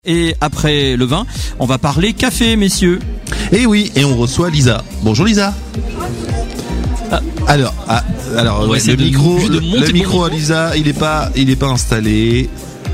Et après le vin, on va parler café, messieurs. Et oui, et on reçoit Lisa. Bonjour Lisa. Alors, le micro à Lisa, il est pas installé.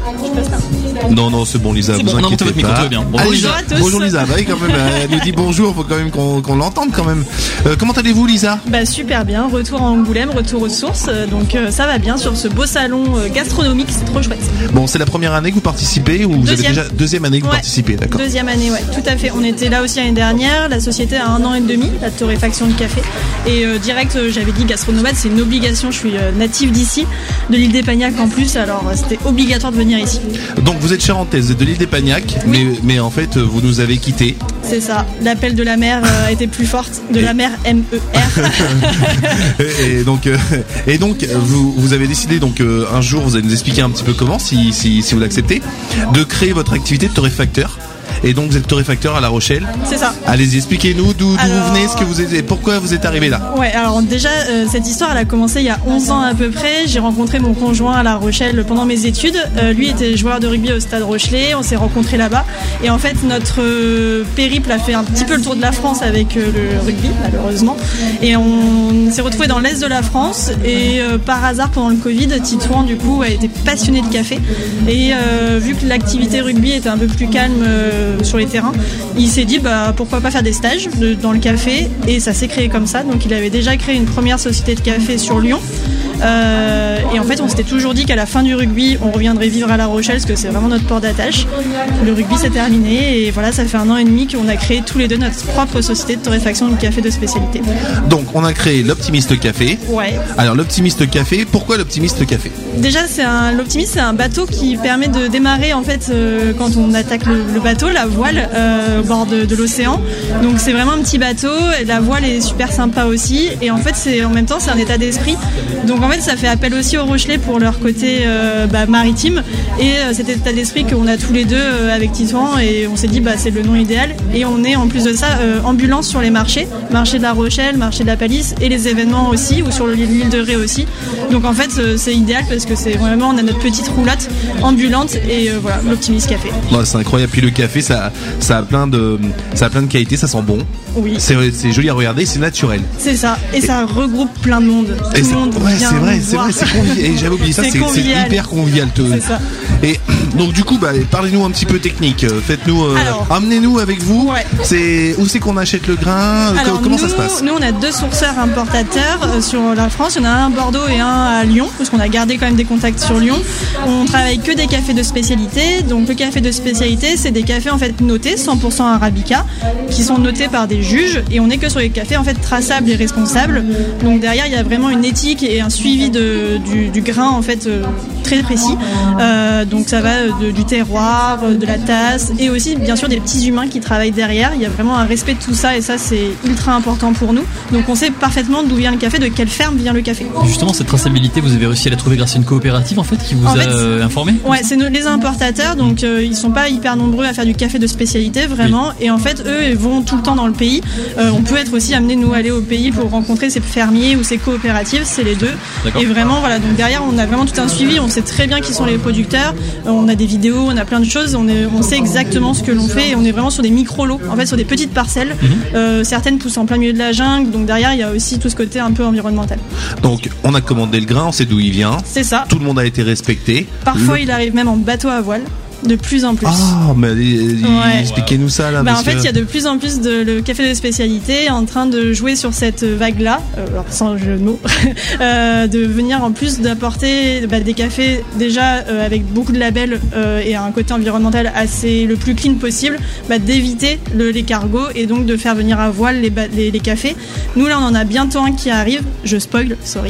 Non, c'est bon Lisa, vous inquiétez pas. Bonjour Lisa. Bonjour Lisa. Bah oui, quand même, elle nous dit bonjour, faut quand même qu'on l'entende quand même. Comment allez-vous Lisa ? Bah super bien, retour à Angoulême, retour aux sources, donc ça va bien sur ce beau salon gastronomique, c'est trop chouette. Bon, c'est la première année que vous participez ou vous avez déjà deuxième année que vous participez, d'accord ? Deuxième année, ouais, tout à fait. On était là aussi l'année dernière, la société a 1 an et demi, la torréfaction de café, et direct j'avais dit gastronomade, c'est une obligation, je suis native d'ici, de l'île d'Espagnac en plus, alors c'était obligatoire de venir ici. Donc vous êtes charentaise de l'île d'Espagnac, oui. mais en fait vous nous avez quittés. C'est ça, l'appel de la mer a été plus forte, de la mer MER. et donc vous avez décidé donc un jour, vous allez nous expliquer un petit peu comment, si vous l'acceptez, de créer votre activité de torréfacteur. Et donc vous êtes torréfacteur à La Rochelle. C'est ça. Allez-y, expliquez-nous d'où vous venez, ce que vous êtes, pourquoi vous êtes arrivé là. Ouais, alors déjà cette histoire elle a commencé il y a 11 ans à peu près. J'ai rencontré mon conjoint à La Rochelle pendant mes études. Lui était joueur de rugby au Stade Rochelais, on s'est rencontrés là-bas. Et en fait notre périple a fait un petit peu le tour de la France avec le rugby malheureusement. Et on s'est retrouvés dans l'est de la France. Et par hasard pendant le Covid, Titouan du coup a été passionné de café. Et vu que l'activité rugby était un peu plus calme sur les terrains, il s'est dit pourquoi pas faire des stages dans le café, et ça s'est créé comme ça. Donc il avait déjà créé une première société de café sur Lyon, et en fait on s'était toujours dit qu'à la fin du rugby on reviendrait vivre à La Rochelle parce que c'est vraiment notre port d'attache. Le rugby s'est terminé et voilà, ça fait 1 an et demi qu'on a créé tous les deux notre propre société de torréfaction de café de spécialité. Donc on a créé l'Optimiste Café. Ouais. Alors l'Optimiste Café, pourquoi l'Optimiste Café ? Déjà l'Optimiste c'est un bateau qui permet de démarrer en fait quand on attaque le bateau, la voile au bord de l'océan. Donc c'est vraiment un petit bateau, et la voile est super sympa aussi, et en fait en même temps c'est un état d'esprit. Donc en fait ça fait appel aussi aux Rochelais pour leur côté maritime, et cet état d'esprit qu'on a tous les deux avec Titouan, et on s'est dit c'est le nom idéal. Et on est en plus de ça ambulant sur les marché de La Rochelle, marché de la Palisse, et les événements aussi, ou sur l'île de Ré aussi. Donc en fait c'est idéal parce que c'est vraiment, on a notre petite roulotte ambulante, et voilà, l'Optimiste Café. Ouais, c'est incroyable. Puis le café ça a plein de qualités, ça sent bon. Oui. C'est joli à regarder, c'est naturel. C'est ça, et ça regroupe plein de monde. Tout le monde vient c'est vrai, c'est convivial. Et j'avais oublié ça, c'est hyper convivial. C'est ça. Et donc du coup, parlez-nous un petit peu technique. Faites-nous, amenez-nous avec vous. Ouais. Où c'est qu'on achète le grain ? Comment ça se passe ? Nous, on a 2 sourceurs importateurs sur la France. Il y en a un à Bordeaux et un à Lyon, parce qu'on a gardé quand même des contacts sur Lyon. On travaille que des cafés de spécialité. Donc le café de spécialité, c'est des cafés en fait notés 100% Arabica, qui sont notés par des juges, et on n'est que sur les cafés en fait traçables et responsables. Donc derrière, il y a vraiment une éthique et un suivi du grain en fait très précis. Donc ça va du terroir, de la tasse, et aussi bien sûr des petits humains qui travaillent derrière. Il y a vraiment un respect de tout ça, et ça c'est ultra important pour nous. Donc on sait parfaitement d'où vient le café, de quelle ferme vient le café. Justement, cette traçabilité, vous avez réussi à la trouver grâce à une coopérative en fait qui vous a informé ? Ouais, c'est les importateurs, donc ils sont pas hyper nombreux à faire du café de spécialité vraiment, oui. Et en fait eux ils vont tout le temps dans le pays. On peut être aussi amené nous aller au pays pour rencontrer ces fermiers ou ces coopératives, c'est les deux. D'accord. Et vraiment voilà, donc derrière on a vraiment tout un suivi, on sait très bien qui sont les producteurs, on a des vidéos, on a plein de choses, on sait exactement ce que l'on fait, et on est vraiment sur des micro-lots, en fait sur des petites parcelles. Certaines poussent en plein milieu de la jungle, donc derrière il y a aussi tout ce côté un peu environnemental. Donc on a commandé le grain, on sait d'où il vient. C'est ça. Tout le monde a été respecté. Parfois il arrive même en bateau à voile. De plus en plus. Ah, mais expliquez-nous ça là. En fait, il y a de plus en plus le café de spécialité en train de jouer sur cette vague-là, alors sans jeu de mots, de venir en plus d'apporter des cafés déjà avec beaucoup de labels et un côté environnemental le plus clean possible, d'éviter les cargos, et donc de faire venir à voile les cafés. Nous là, on en a bientôt un qui arrive. Je spoil, sorry.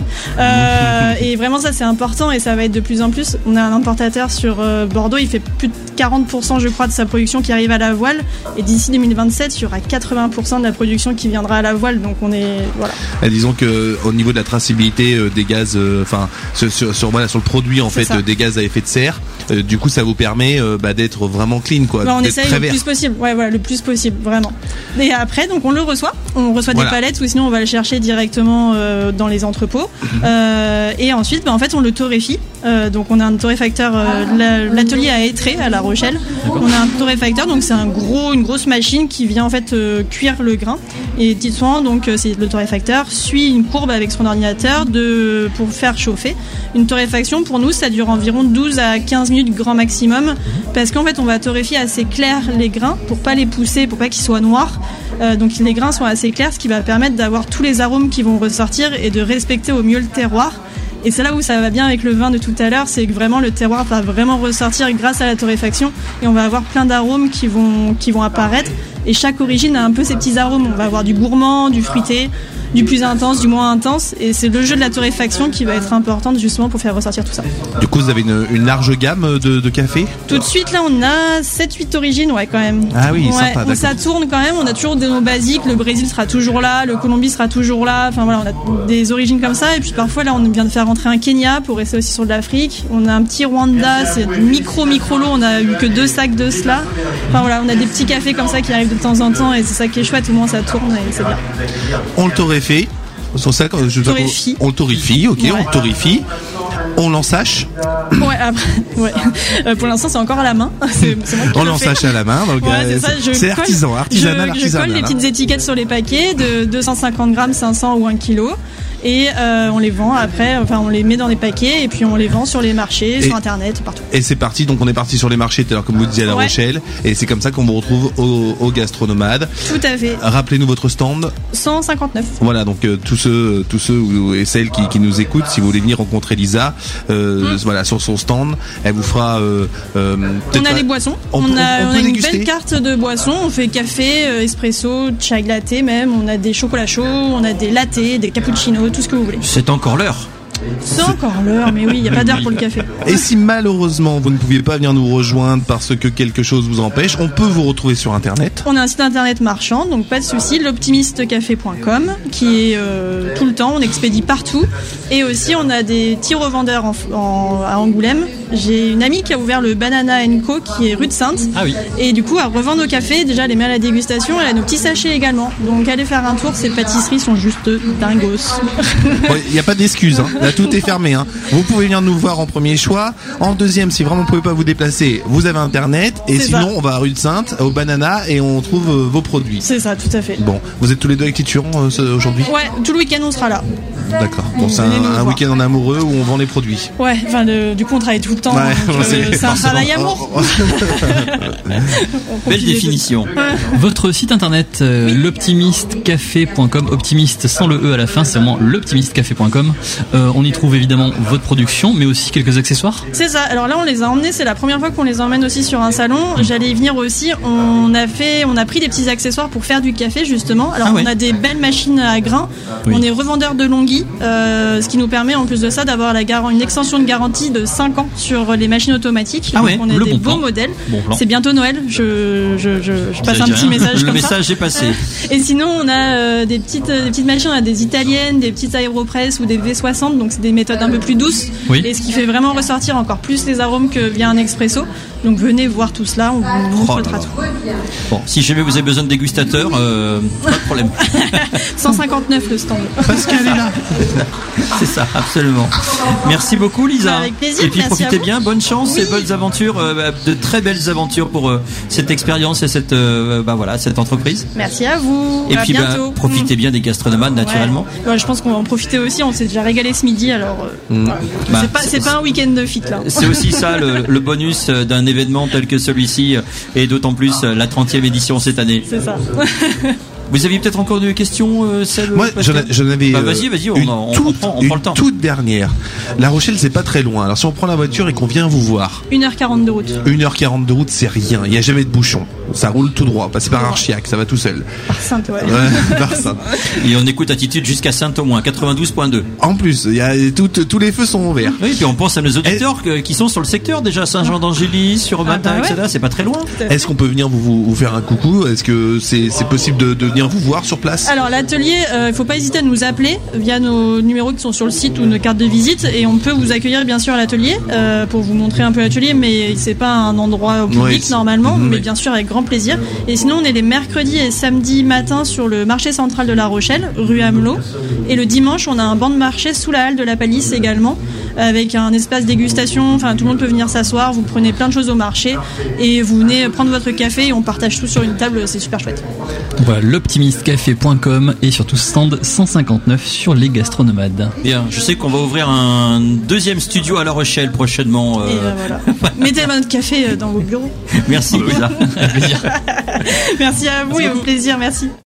Et vraiment ça c'est important, et ça va être de plus en plus. On a un importateur sur Bordeaux, il fait plus de 40% je crois de sa production qui arrive à la voile, et d'ici 2027 il y aura 80% de la production qui viendra à la voile. Donc on est voilà. Et disons que au niveau de la traçabilité des gaz, sur le produit en fait des gaz à effet de serre, du coup ça vous permet d'être vraiment clean quoi. On d'être essaye très le vert. plus possible. Ouais, voilà, le plus possible, vraiment. Et après, donc on le reçoit. On reçoit des palettes ou sinon on va le chercher directement dans les entrepôts. Et ensuite, en fait, on le torréfie. Donc on a un torréfacteur, l'atelier à Étré à La Rochelle. On a un torréfacteur, donc c'est une grosse machine qui vient en fait cuire le grain. Et dites-moi, donc c'est le torréfacteur suit une courbe avec son ordinateur pour faire chauffer. Une torréfaction pour nous ça dure environ 12 à 15 minutes grand maximum parce qu'en fait on va torréfier assez clair les grains pour pas les pousser, pour pas qu'ils soient noirs. Donc les grains sont assez clairs, ce qui va permettre d'avoir tous les arômes qui vont ressortir et de respecter au mieux le terroir. Et c'est là où ça va bien avec le vin de tout à l'heure, c'est que vraiment le terroir va vraiment ressortir grâce à la torréfaction et on va avoir plein d'arômes qui vont apparaître. Et chaque origine a un peu ses petits arômes. On va avoir du gourmand, du fruité, du plus intense, du moins intense. Et c'est le jeu de la torréfaction qui va être importante justement pour faire ressortir tout ça. Du coup, vous avez une large gamme de café ? Tout de suite, là, on a 7-8 origines, quand même. Ah oui, sympa, d'accord. Ça tourne quand même. On a toujours nos basiques. Le Brésil sera toujours là. Le Colombie sera toujours là. Enfin voilà, on a des origines comme ça. Et puis parfois, là, on vient de faire rentrer un Kenya pour rester aussi sur de l'Afrique. On a un petit Rwanda. C'est micro lot. On a eu que 2 sacs de cela. Enfin voilà, on a des petits cafés comme ça qui arrivent de temps en temps. Et c'est ça qui est chouette. Au moins, ça tourne et c'est bien. On le torréfie. Sur ça, on le torréfie, ok, on le torréfie. On l'ensache. Pour l'instant, c'est encore à la main. C'est moi qui on l'ensache à la main. Donc c'est artisanal. Je colle les petites étiquettes sur les paquets de 250 grammes, 500 ou 1 kilo. Et on les vend après, on les met dans des paquets et puis on les vend sur les marchés, sur internet, partout. Et c'est parti, donc on est parti sur les marchés tout à l'heure comme vous disiez à La Rochelle, et c'est comme ça qu'on vous retrouve au Gastronomade. Tout à fait. Rappelez-nous votre stand. 159. Voilà, donc tous ceux et celles qui nous écoutent, si vous voulez venir rencontrer Lisa, voilà, sur son stand, elle vous fera. On a les boissons. On a une belle carte de boissons. On fait café, espresso, chai latte même. On a des chocolats chauds, on a des lattés, des cappuccinos, tout ce que vous voulez. C'est encore l'heure. C'est encore l'heure, mais oui, il n'y a pas d'heure pour le café. Et si malheureusement vous ne pouviez pas venir nous rejoindre parce que quelque chose vous empêche, on peut vous retrouver sur internet. On a un site internet marchand, donc pas de souci, l'optimistecafé.com, qui est tout le temps, on expédie partout. Et aussi on a des petits revendeurs à Angoulême. J'ai une amie qui a ouvert le Banana & Co qui est rue de Sainte. Ah oui. Et du coup elle revend nos cafés, déjà elle les met à la dégustation, elle a nos petits sachets également. Donc allez faire un tour, ces pâtisseries sont juste dingos. Il n'y a pas d'excuses, hein. Là, tout est fermé, hein. Vous pouvez venir nous voir en premier choix. En deuxième, si vraiment vous pouvez pas vous déplacer, vous avez internet. Et sinon, on va à rue de Sainte, au Banana, et on trouve vos produits. C'est ça, tout à fait. Bon, vous êtes tous les deux avec Tituron aujourd'hui ? Ouais, tout le week-end on sera là. D'accord. Bon, c'est un week-end en amoureux où on vend les produits. Ouais, du coup on travaille tout le temps. Ouais, c'est un travail amour. Belle définition. Votre site internet, l'optimistecafé.com, optimiste sans le E à la fin, c'est vraiment l'optimistecafé.com. On y trouve évidemment votre production, mais aussi quelques accessoires. C'est ça. Alors là, on les a emmenés. C'est la première fois qu'on les emmène aussi sur un salon. J'allais y venir aussi. On a pris des petits accessoires pour faire du café justement. Alors on a des belles machines à grains. Oui. On est revendeur de Longhi, ce qui nous permet en plus de ça d'avoir une extension de garantie de 5 ans sur les machines automatiques. Ah ouais, on a des beaux modèles. C'est bientôt Noël. Je passe un petit message. Le message est passé. Et sinon, on a des petites machines. On a des italiennes, des petites Aeropress ou des V60. Donc c'est des méthodes un peu plus douces. Oui. Et ce qui fait vraiment ressortir encore plus les arômes que via un expresso. Donc venez voir tout cela, on vous montrera tout. Bon, si jamais vous avez besoin de dégustateurs, pas de problème. 159 le stand. Parce qu'elle est là. C'est ça, absolument. Merci beaucoup Lisa. Avec plaisir. Et puis profitez bien, bonne chance et bonnes aventures, de très belles aventures pour cette expérience et cette entreprise. Merci à vous. Et puis bientôt. Profitez bien des gastronomanes naturellement. Ouais, je pense qu'on va en profiter aussi, on s'est déjà régalé ce midi alors. C'est pas un week-end de fit là. C'est aussi ça le bonus d'un événement tel que celui-ci et d'autant plus la 30e édition cette année. C'est ça. Vous aviez peut-être encore des questions, celle. Moi, j'en avais. Vas-y, on prend le temps. Toute dernière. La Rochelle, c'est pas très loin. Alors, si on prend la voiture et qu'on vient vous voir. 1h40 de route. 1h40 de route, c'est rien. Il n'y a jamais de bouchon. Ça roule tout droit. Passez par Archiac, ça va tout seul. Par Sainte, ouais. Par Sainte. Et on écoute Attitude jusqu'à Sainte au moins, 92.2. En plus, il y a tous les feux sont verts. Oui, puis on pense à nos auditeurs qui sont sur le secteur déjà, Saint-Jean-d'Angély, sur Matin, etc. C'est pas très loin. Est-ce qu'on peut venir vous faire un coucou ? Est-ce que c'est possible de venir venir vous voir sur place? Alors l'atelier, il faut pas hésiter à nous appeler via nos numéros qui sont sur le site ou nos cartes de visite, et on peut vous accueillir bien sûr à l'atelier pour vous montrer un peu l'atelier, mais c'est pas un endroit au public normalement, mais bien sûr avec grand plaisir. Et sinon on est les mercredis et samedis matin sur le marché central de La Rochelle, rue Amelot, et le dimanche on a un banc de marché sous la halle de la Palisse également, avec un espace dégustation. Enfin, tout le monde peut venir s'asseoir, vous prenez plein de choses au marché et vous venez prendre votre café et on partage tout sur une table, c'est super chouette. Voilà, l'optimistcafé.com et surtout stand 159 sur les gastronomades. Bien, je sais qu'on va ouvrir un deuxième studio à La Rochelle prochainement. Et voilà. Mettez votre café dans vos bureaux. Merci Lisa. Avec plaisir. Merci à vous et au plaisir, merci.